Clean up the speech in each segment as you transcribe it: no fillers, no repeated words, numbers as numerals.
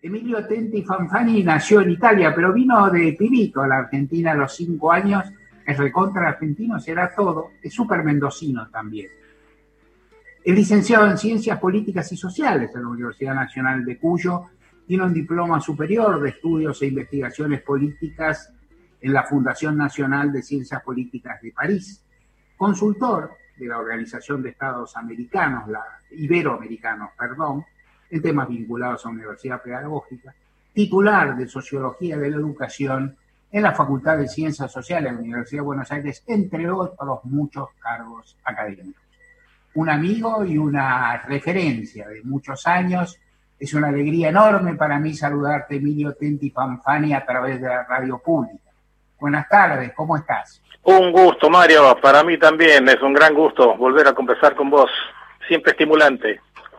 Emilio Tenti Fanfani nació en Italia, pero vino de pibito a la Argentina a los 5 años. Es recontra argentino, será todo. Es súper mendocino también. Es licenciado en Ciencias Políticas y Sociales en la Universidad Nacional de Cuyo. Tiene un diploma superior de Estudios e Investigaciones Políticas en la Fundación Nacional de Ciencias Políticas de París. Consultor de la Organización de Estados Americanos, Iberoamericanos, en temas vinculados a Universidad Pedagógica. Titular de Sociología de la Educación en la Facultad de Ciencias Sociales de la Universidad de Buenos Aires, entre otros muchos cargos académicos. Un amigo y una referencia de muchos años. Es una alegría enorme para mí saludarte, Emilio Tenti Fanfani, a través de la radio pública. Buenas tardes, ¿cómo estás? Un gusto, Mario, para mí también es un gran gusto volver a conversar con vos, siempre estimulante.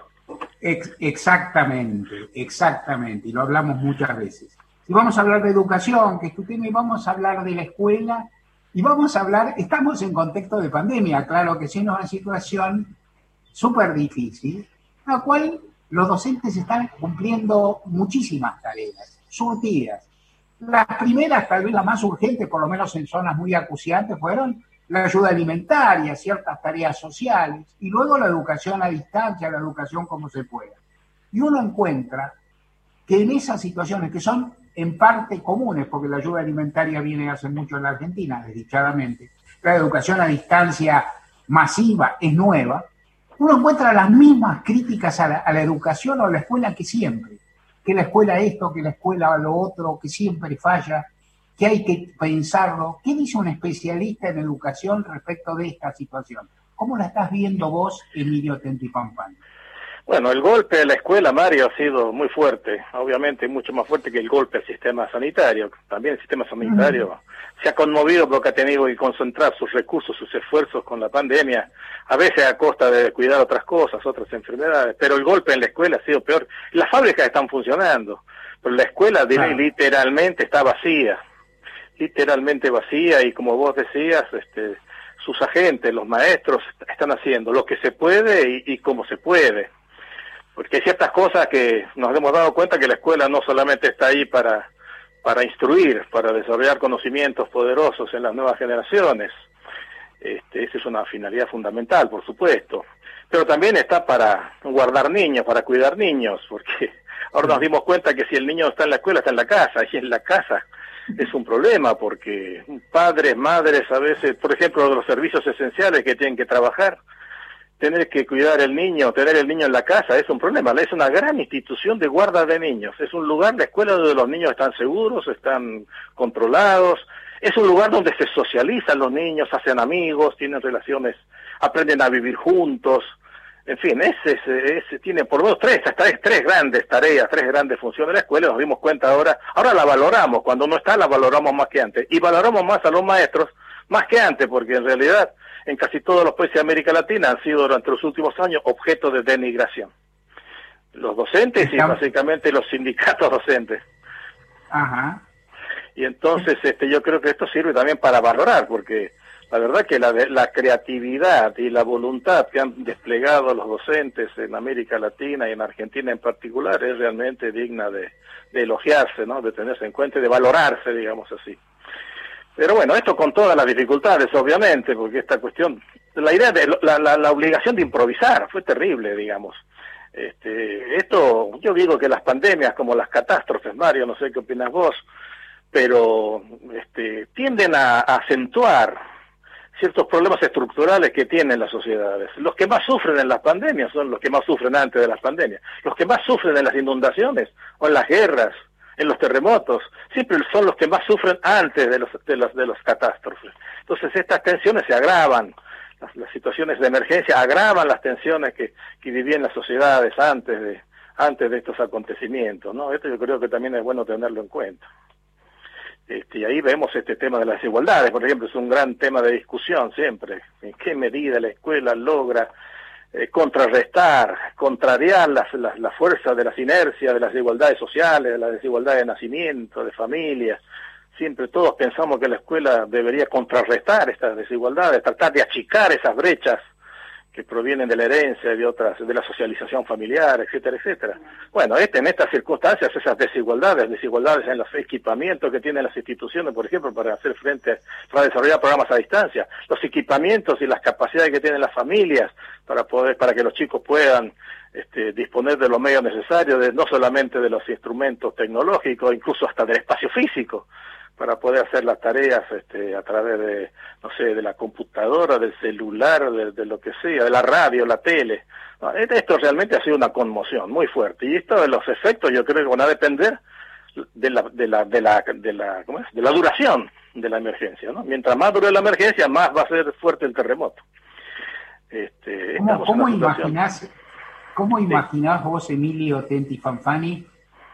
Exactamente, y lo hablamos muchas veces. Y vamos a hablar de educación, que es tu tema, y vamos a hablar de la escuela, y vamos a hablar, estamos en contexto de pandemia, claro que sí, es una situación súper difícil, la cual los docentes están cumpliendo muchísimas tareas, surtidas. Las primeras, tal vez las más urgentes, por lo menos en zonas muy acuciantes, fueron la ayuda alimentaria, ciertas tareas sociales, y luego la educación a distancia, la educación como se pueda. Y uno encuentra que en esas situaciones, que son en parte comunes, porque la ayuda alimentaria viene hace mucho en la Argentina, desdichadamente, la educación a distancia masiva es nueva, uno encuentra las mismas críticas a la educación o a la escuela que siempre, que la escuela esto, que la escuela lo otro, que siempre falla, que hay que pensarlo. ¿Qué dice un especialista en educación respecto de esta situación? ¿Cómo la estás viendo vos, Emilio Tenti Fanfani? Bueno, el golpe a la escuela, Mario, ha sido muy fuerte, obviamente mucho más fuerte que el golpe al sistema sanitario. También el sistema sanitario se ha conmovido porque ha tenido que concentrar sus recursos, sus esfuerzos con la pandemia, a veces a costa de cuidar otras cosas, otras enfermedades, pero el golpe en la escuela ha sido peor. Las fábricas están funcionando, pero la escuela literalmente está vacía, y como vos decías, sus agentes, los maestros, están haciendo lo que se puede y como se puede. Porque hay ciertas cosas que nos hemos dado cuenta que la escuela no solamente está ahí para instruir, para desarrollar conocimientos poderosos en las nuevas generaciones. Esa es una finalidad fundamental, por supuesto. Pero también está para guardar niños, para cuidar niños, porque ahora nos dimos cuenta que si el niño está en la escuela, está en la casa, y en la casa es un problema, porque padres, madres, a veces, por ejemplo, de los servicios esenciales que tienen que trabajar, tener que cuidar el niño, tener el niño en la casa, es un problema. Es una gran institución de guarda de niños. Es un lugar, la escuela, donde los niños están seguros, están controlados. Es un lugar donde se socializan los niños, hacen amigos, tienen relaciones, aprenden a vivir juntos. En fin, ese tiene por lo menos tres grandes tareas, tres grandes funciones de la escuela. Nos dimos cuenta ahora la valoramos. Cuando no está, la valoramos más que antes. Y valoramos más a los maestros, más que antes, porque en realidad en casi todos los países de América Latina han sido durante los últimos años objeto de denigración. Los docentes y básicamente los sindicatos docentes. Ajá. Y entonces yo creo que esto sirve también para valorar, porque la verdad que la creatividad y la voluntad que han desplegado los docentes en América Latina y en Argentina en particular es realmente digna de elogiarse, ¿no? De tenerse en cuenta y de valorarse, digamos así. Pero bueno, esto con todas las dificultades, obviamente, porque esta cuestión, la idea de la obligación de improvisar fue terrible, digamos. Esto, yo digo que las pandemias, como las catástrofes, Mario, no sé qué opinas vos, pero tienden a acentuar ciertos problemas estructurales que tienen las sociedades. Los que más sufren en las pandemias son los que más sufren antes de las pandemias. Los que más sufren en las inundaciones o en las guerras, en los terremotos, siempre son los que más sufren antes de los catástrofes. Entonces estas tensiones se agravan, las situaciones de emergencia agravan las tensiones que vivían las sociedades antes de estos acontecimientos, ¿no? Esto yo creo que también es bueno tenerlo en cuenta. Y ahí vemos este tema de las desigualdades, por ejemplo, es un gran tema de discusión siempre. ¿En qué medida la escuela logra contrariar la fuerza de las inercias, de las desigualdades sociales, de la desigualdad de nacimiento, de familia? Siempre todos pensamos que la escuela debería contrarrestar estas desigualdades, tratar de achicar esas brechas que provienen de la herencia, de otras, de la socialización familiar, etcétera, etcétera. Bueno, en estas circunstancias, esas desigualdades en los equipamientos que tienen las instituciones, por ejemplo, para hacer frente, para desarrollar programas a distancia, los equipamientos y las capacidades que tienen las familias para que los chicos puedan disponer de los medios necesarios, no solamente de los instrumentos tecnológicos, incluso hasta del espacio físico, para poder hacer las tareas a través de, no sé, de la computadora, del celular, de lo que sea, de la radio, la tele. No, esto realmente ha sido una conmoción muy fuerte. Y esto de los efectos yo creo que van a depender de la duración de la emergencia, ¿no? Mientras más dure la emergencia, más va a ser fuerte el terremoto. ¿Cómo imaginás vos, Emilio Tenti Fanfani,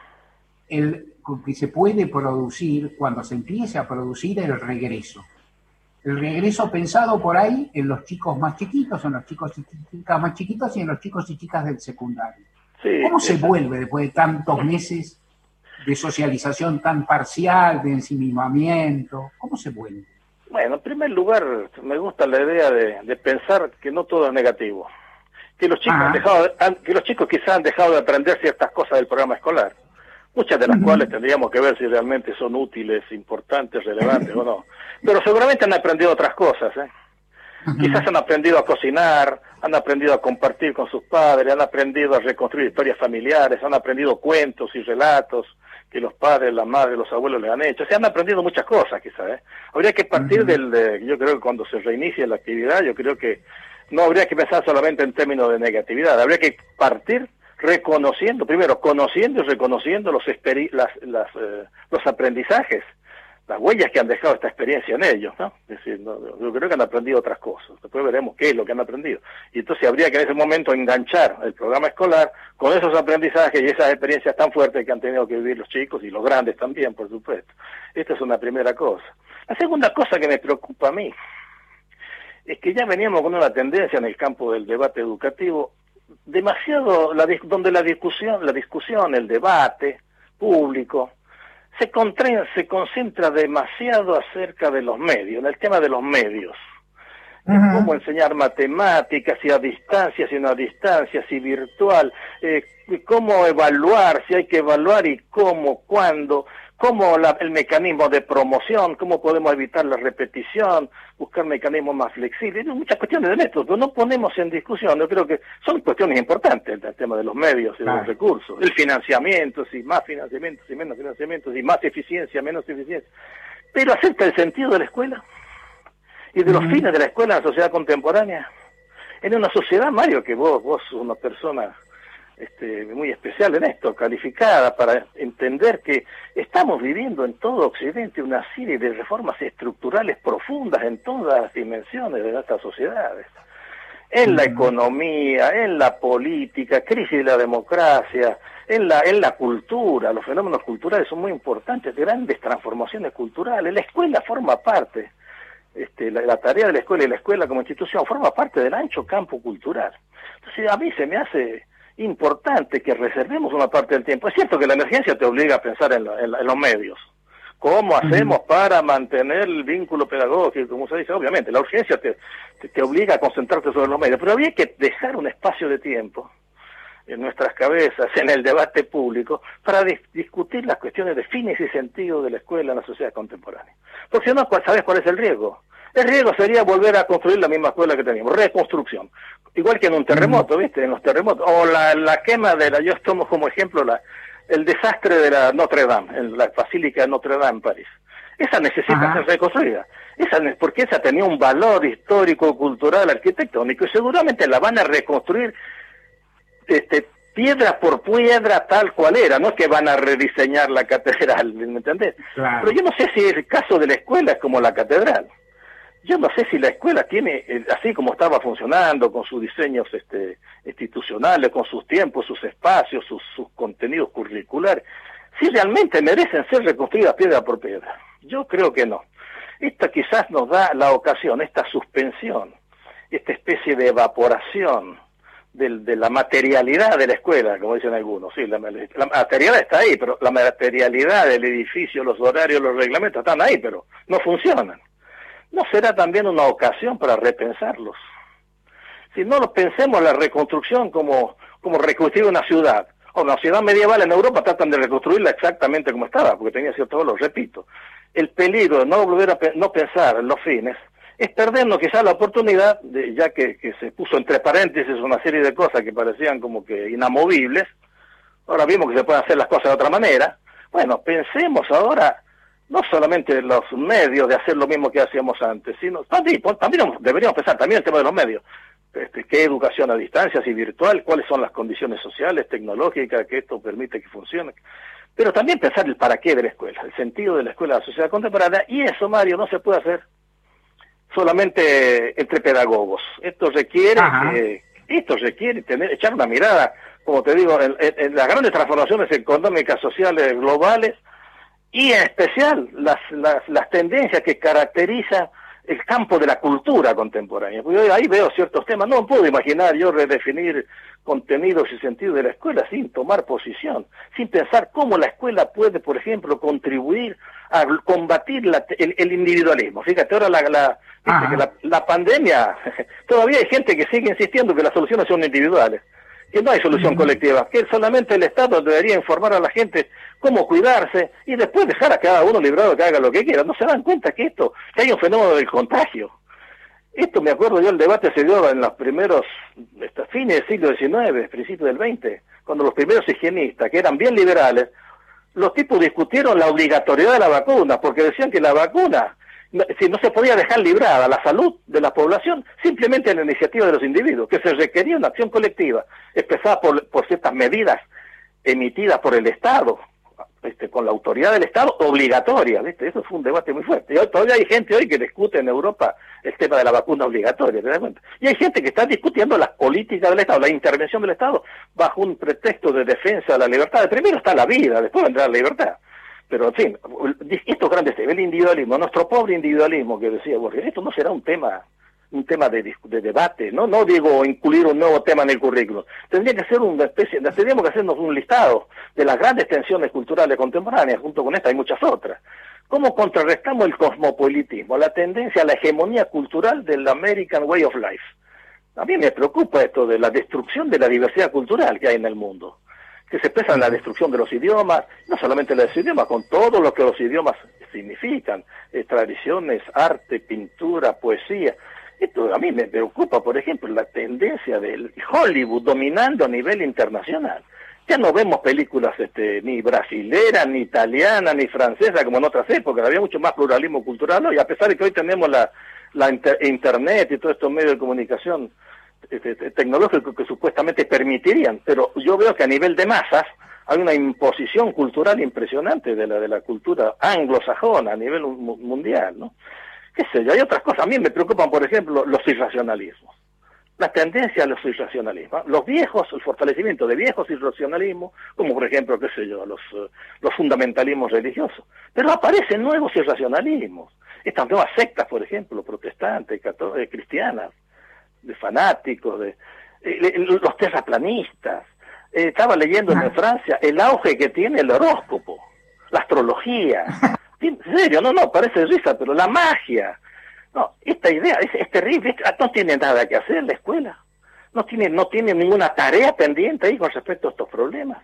que se puede producir cuando se empiece a producir el regreso? El regreso pensado por ahí en los chicos más chiquitos, en los chicos y chicas más chiquitos y en los chicos y chicas del secundario. Sí, ¿cómo se vuelve después de tantos meses de socialización tan parcial, de ensimismamiento? ¿Cómo se vuelve? Bueno, en primer lugar, me gusta la idea de pensar que no todo es negativo. Que los chicos quizás han dejado de aprender ciertas cosas del programa escolar, muchas de las cuales tendríamos que ver si realmente son útiles, importantes, relevantes o no. Pero seguramente han aprendido otras cosas, ¿eh? Quizás han aprendido a cocinar, han aprendido a compartir con sus padres, han aprendido a reconstruir historias familiares, han aprendido cuentos y relatos que los padres, las madres, los abuelos les han hecho. O sea, han aprendido muchas cosas quizás, ¿eh? Habría que partir yo creo que cuando se reinicie la actividad, yo creo que no habría que pensar solamente en términos de negatividad, habría que partir reconociendo, primero, conociendo y reconociendo los aprendizajes, las huellas que han dejado esta experiencia en ellos, ¿no? Es decir, yo creo que han aprendido otras cosas, después veremos qué es lo que han aprendido. Y entonces habría que en ese momento enganchar el programa escolar con esos aprendizajes y esas experiencias tan fuertes que han tenido que vivir los chicos y los grandes también, por supuesto. Esta es una primera cosa. La segunda cosa que me preocupa a mí es que ya veníamos con una tendencia en el campo del debate educativo demasiado, donde la discusión, el debate público se concentra demasiado acerca de los medios, en el tema de los medios. Cómo enseñar matemáticas, si a distancia, si no a distancia, si virtual, cómo evaluar, si hay que evaluar y cómo, cuándo, cómo el mecanismo de promoción, cómo podemos evitar la repetición, buscar mecanismos más flexibles. Hay muchas cuestiones de esto, pero no ponemos en discusión. Yo creo que son cuestiones importantes el tema de los medios y de los recursos, el financiamiento, si más financiamiento, si menos financiamiento, si más eficiencia, menos eficiencia. Pero acerca del sentido de la escuela y de los fines de la escuela en la sociedad contemporánea. En una sociedad, Mario, que vos sos una persona muy especial en esto, calificada para entender que estamos viviendo en todo Occidente una serie de reformas estructurales profundas en todas las dimensiones de nuestras sociedades. En la economía, en la política, crisis de la democracia, en la cultura. Los fenómenos culturales son muy importantes, grandes transformaciones culturales. La escuela forma parte. La tarea de la escuela y la escuela como institución forma parte del ancho campo cultural. Entonces a mí se me hace importante que reservemos una parte del tiempo. Es cierto que la emergencia te obliga a pensar en los medios. ¿Cómo hacemos para mantener el vínculo pedagógico? Como se dice, obviamente, la urgencia te obliga a concentrarte sobre los medios, pero había que dejar un espacio de tiempo en nuestras cabezas, en el debate público, para discutir las cuestiones de fines y sentido de la escuela en la sociedad contemporánea. Porque si no, ¿sabes cuál es el riesgo? El riesgo sería volver a construir la misma escuela que teníamos, reconstrucción. Igual que en un terremoto, ¿viste? En los terremotos. O la quema yo tomo como ejemplo el desastre de la Notre Dame, en la Basílica de Notre Dame en París. Esa necesita ser reconstruida. Porque esa tenía un valor histórico, cultural, arquitectónico, y seguramente la van a reconstruir piedra por piedra tal cual era, no es que van a rediseñar la catedral, ¿me entendés? Claro. Pero yo no sé si el caso de la escuela es como la catedral. Yo no sé si la escuela tiene, así como estaba funcionando, con sus diseños institucionales, con sus tiempos, sus espacios, sus contenidos curriculares, si realmente merecen ser reconstruidas piedra por piedra. Yo creo que no. Esta quizás nos da la ocasión, esta suspensión, esta especie de evaporación de la materialidad de la escuela, como dicen algunos. Sí, la materialidad está ahí, pero la materialidad del edificio, los horarios, los reglamentos están ahí, pero no funcionan. ¿No será también una ocasión para repensarlos? Si no lo pensemos la reconstrucción como reconstruir una ciudad. O una ciudad medieval en Europa tratan de reconstruirla exactamente como estaba, porque tenía cierto valor, repito. El peligro de no volver a no pensar en los fines es perdernos quizás la oportunidad, ya que se puso entre paréntesis una serie de cosas que parecían como que inamovibles. Ahora vimos que se pueden hacer las cosas de otra manera. Bueno, pensemos ahora no solamente en los medios de hacer lo mismo que hacíamos antes, sino también deberíamos pensar también en el tema de los medios. ¿Qué educación a distancia, si virtual? ¿Cuáles son las condiciones sociales, tecnológicas que esto permite que funcione? Pero también pensar el para qué de la escuela, el sentido de la escuela de la sociedad contemporánea, y eso, Mario, no se puede hacer solamente entre pedagogos. Esto requiere echar una mirada, como te digo, en las grandes transformaciones económicas, sociales, globales, y en especial las tendencias que caracterizan el campo de la cultura contemporánea. Porque yo ahí veo ciertos temas, no puedo imaginar yo redefinir contenidos y sentido de la escuela sin tomar posición, sin pensar cómo la escuela puede, por ejemplo, contribuir a combatir el individualismo. Fíjate, ahora la pandemia, todavía hay gente que sigue insistiendo que las soluciones son individuales, que no hay solución colectiva, que solamente el Estado debería informar a la gente cómo cuidarse y después dejar a cada uno librado que haga lo que quiera. No se dan cuenta que hay un fenómeno del contagio. Esto me acuerdo yo, el debate se dio en los primeros, fines del siglo XIX, principios del XX, cuando los primeros higienistas, que eran bien liberales, los tipos discutieron la obligatoriedad de la vacuna, porque decían que la vacuna, si no se podía dejar librada la salud de la población, simplemente en la iniciativa de los individuos, que se requería una acción colectiva, expresada por ciertas medidas emitidas por el Estado, con la autoridad del Estado obligatoria, ¿viste? Eso fue un debate muy fuerte. Y todavía hay gente hoy que discute en Europa el tema de la vacuna obligatoria, ¿te das cuenta? Y hay gente que está discutiendo las políticas del Estado, la intervención del Estado, bajo un pretexto de defensa de la libertad. Primero está la vida, después vendrá la libertad. Pero, en fin, estos grandes temas, el individualismo, nuestro pobre individualismo que decía Borges, esto no será un tema de debate, no digo incluir un nuevo tema en el currículo. Tendríamos que hacernos un listado de las grandes tensiones culturales contemporáneas, junto con esta hay muchas otras. ¿Cómo contrarrestamos el cosmopolitismo, la tendencia a la hegemonía cultural del American Way of Life? A mí me preocupa esto de la destrucción de la diversidad cultural que hay en el mundo, que se expresa en la destrucción de los idiomas, no solamente los idiomas, con todo lo que los idiomas significan, tradiciones, arte, pintura, poesía. Esto a mí me preocupa, por ejemplo, la tendencia del Hollywood dominando a nivel internacional. Ya no vemos películas ni brasileras, ni italianas, ni francesas como en otras épocas. Había mucho más pluralismo cultural hoy, a pesar de que hoy tenemos internet y todos estos medios de comunicación tecnológicos que supuestamente permitirían. Pero yo veo que a nivel de masas hay una imposición cultural impresionante de la cultura anglosajona a nivel mundial, ¿no? Qué sé yo, hay otras cosas. A mí me preocupan, por ejemplo, los irracionalismos. La tendencia a los irracionalismos. El fortalecimiento de viejos irracionalismos, como por ejemplo, qué sé yo, los fundamentalismos religiosos. Pero aparecen nuevos irracionalismos. Estas nuevas sectas, por ejemplo, protestantes, cristianas, de fanáticos, los terraplanistas. Estaba leyendo en Francia el auge que tiene el horóscopo, la astrología. En serio, no, parece risa, pero la magia. No, esta idea es terrible, no tiene nada que hacer la escuela. No tiene ninguna tarea pendiente ahí con respecto a estos problemas.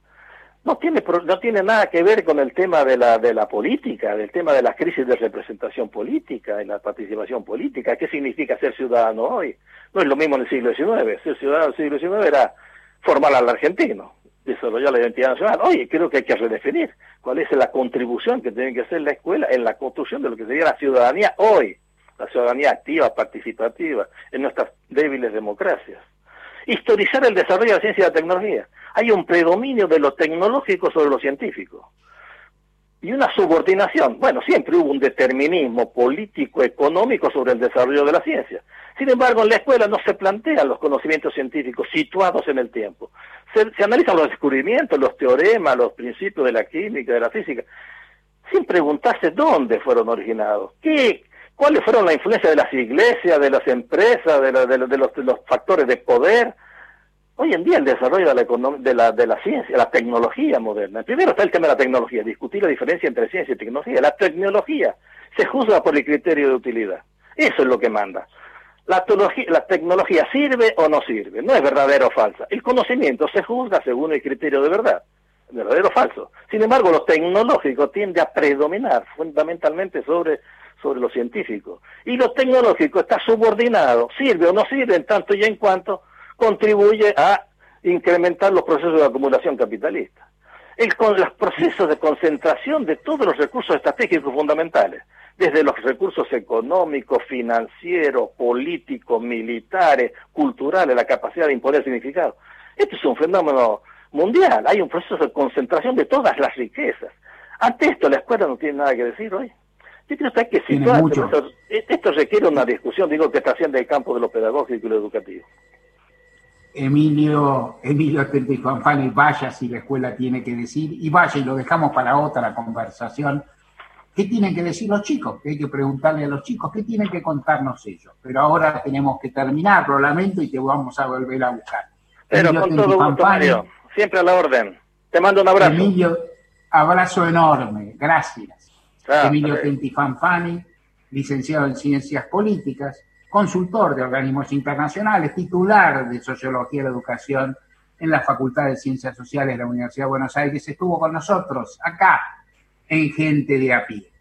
No tiene nada que ver con el tema de la política, del tema de la crisis de representación política y la participación política. ¿Qué significa ser ciudadano hoy? No es lo mismo en el siglo XIX. Ser ciudadano en el siglo XIX era formar al argentino, desarrollar la identidad nacional. Oye, creo que hay que redefinir cuál es la contribución que tiene que hacer la escuela en la construcción de lo que sería la ciudadanía hoy, la ciudadanía activa, participativa, en nuestras débiles democracias. Historizar el desarrollo de la ciencia y la tecnología. Hay un predominio de lo tecnológico sobre lo científico. Y una subordinación. Bueno, siempre hubo un determinismo político, económico sobre el desarrollo de la ciencia. Sin embargo, en la escuela no se plantean los conocimientos científicos situados en el tiempo. Se analizan los descubrimientos, los teoremas, los principios de la química, de la física, sin preguntarse dónde fueron originados, cuáles fueron la influencia de las iglesias, de las empresas, de los factores de poder. Hoy en día el desarrollo de la ciencia, la tecnología moderna. Primero está el tema de la tecnología, discutir la diferencia entre ciencia y tecnología. La tecnología se juzga por el criterio de utilidad. Eso es lo que manda. la tecnología sirve o no sirve, no es verdadera o falsa. El conocimiento se juzga según el criterio de verdad, verdadero o falso. Sin embargo, lo tecnológico tiende a predominar fundamentalmente sobre lo científico. Y lo tecnológico está subordinado, sirve o no sirve, en tanto y en cuanto contribuye a incrementar los procesos de acumulación capitalista. Los procesos de concentración de todos los recursos estratégicos fundamentales, desde los recursos económicos, financieros, políticos, militares, culturales, la capacidad de imponer significado. Esto es un fenómeno mundial, hay un proceso de concentración de todas las riquezas. Ante esto la escuela no tiene nada que decir hoy. Yo creo que hay que situarse. Esto requiere una discusión, digo, que trasciende el campo de lo pedagógico y lo educativo. Emilio Tentifanfani, vaya si la escuela tiene que decir, y vaya, y lo dejamos para otra conversación, ¿qué tienen que decir los chicos? Que hay que preguntarle a los chicos, ¿qué tienen que contarnos ellos? Pero ahora tenemos que terminar, lo lamento, y te vamos a volver a buscar. Pero Emilio con todo gusto, Mario, siempre a la orden. Te mando un abrazo. Emilio, abrazo enorme, gracias. Emilio Tentifanfani, licenciado en Ciencias Políticas, consultor de organismos internacionales, titular de Sociología de la Educación en la Facultad de Ciencias Sociales de la Universidad de Buenos Aires, estuvo con nosotros acá en Gente de a Pie.